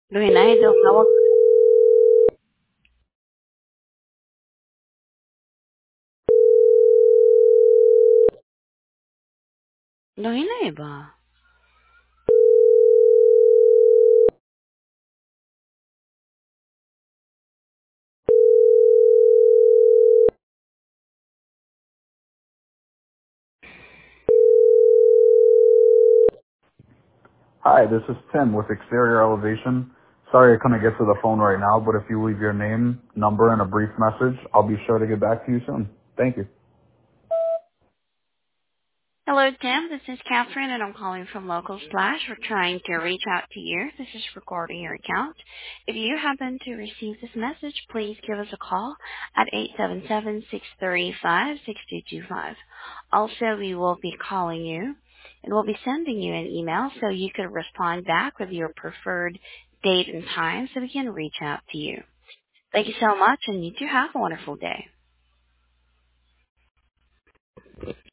Luis Naito, Luis ba? Hi, this is Tim with Exterior Elevation. Sorry I couldn't get to the phone right now, but if you leave your name, number, and a brief message, I'll be sure to get back to you soon. Thank you. Hello, Tim. This is Catherine, and I'm calling from Local Splash. We're trying to reach out to you. This is recording your account. If you happen to receive this message, please give us a call at 877-635-6225. Also, we will be calling you, and we'll be sending you an email so you can respond back with your preferred date and time so we can reach out to you. Thank you so much, and you do have a wonderful day.